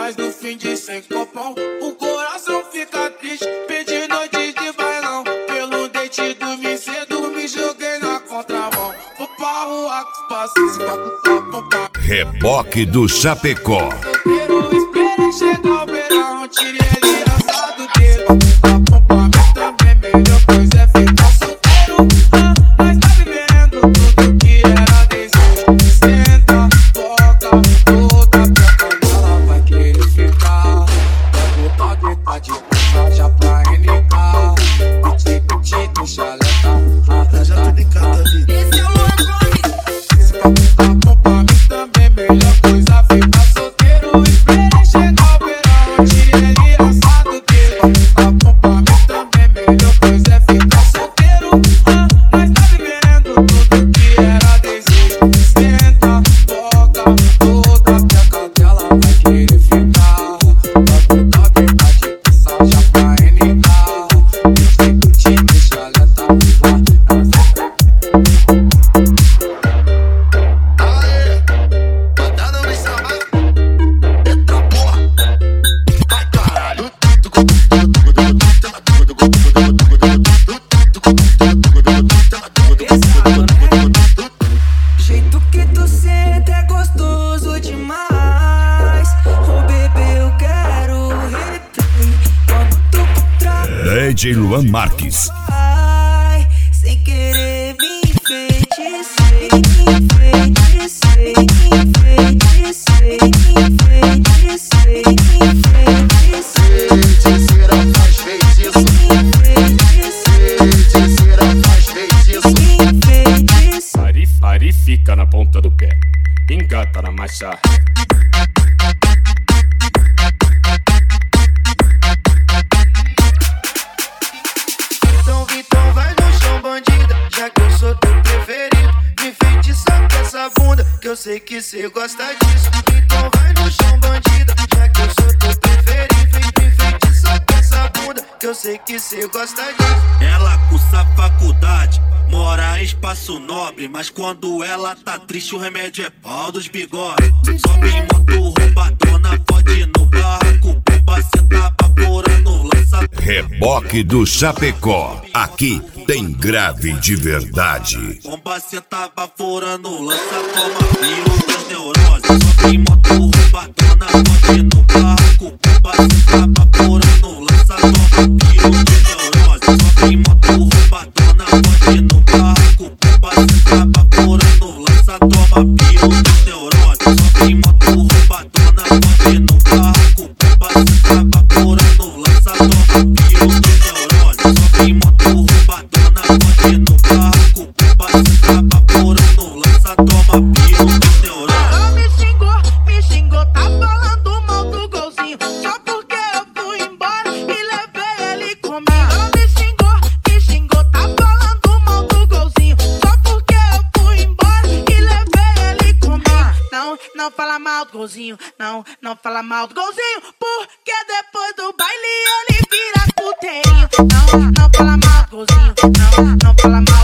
Mas no fim de 100 copão, o coração fica triste. Perdi noite de bailão, pelo dente dormi cedo, me joguei na contramão. Vou pra rua com os passos, Reboque do Chapecó. eu esperei chegar o verão, tirei ele assado dele. Acompanhamento também melhor, pois é ficar solteiro. Nós tá vivendo tudo que era desejo. Senta, toca, toda peca dela vai querer ficar. Vai botar detalhe, já pra NK. Piti, do chaleta, Já tô de cada vida. Esse é o acompanhamento também melhor, pois a ficar solteiro. Esperei chegar o verão, tirei ele assado dele. Acompanhamento também melhor, pois é ficar solteiro. Nós tá vivendo tudo que era desejo. Senta, toca, toda peca dela vai querer ficar. Vai botar detalhe, já pra NK. Piti, do chaleta, Mandaram me chamar. Eita porra. Vai caralho. jeito que tu senta é gostoso demais. Oh bebê, eu quero replay. Quando tu por trás, DJ Luan Marques. ai, sem querer me enfeitiçei, enfeitiçei, enfeitiçei, enfeitiçei, enfeitiçei, Feiticeira faz feitiço. Feiticeira faz feitiço. enfeitiçei. Ari fica na ponta do pé, engata na marcha. Então vai no chão, bandida, já que eu sou teu preferido. Me enfeitiça com essa bunda, que eu sei que cê gosta disso. Então vai no chão, bandida, já que eu sou teu preferido. Me enfeitiça com essa bunda, que eu sei que cê gosta disso. Ela cursa faculdade, mora em espaço nobre, mas quando ela tá triste o remédio é pau dos bigodes. Sobe em moto roubadona, pode ir no barraco, bomba cê tá vaporando, lança. Reboque do Chapecó. Aqui tem grave de verdade. Bomba cê tá vaporando, lança, toma pio das neuroses. Sobe em moto roubadona, pode ir no barraco, bomba cê tá vaporando, lança, toma pio das neuroses. Sobe em moto roubadona, pode ir no barraco, bomba cê tá vaporando, lança, toma pio das neuroses. Sobe em moto roubadona, pode ir no barraco, bomba cê tá vaporando, lança, toma pio das neuroses. Sobe em moto roubadona, pode ir no barraco, bomba cê tá vaporando, lança, toma pio das neuroses. Ela me xingou, tá falando mal do golzinho. Só porque eu fui embora e levei ele comigo. Ela me xingou, tá falando mal do golzinho. Só porque eu fui embora e levei ele comigo. Não fala mal do golzinho, não fala mal do golzinho. Porque depois do baile ele vira puteirinho. Não fala mal do golzinho, não fala mal.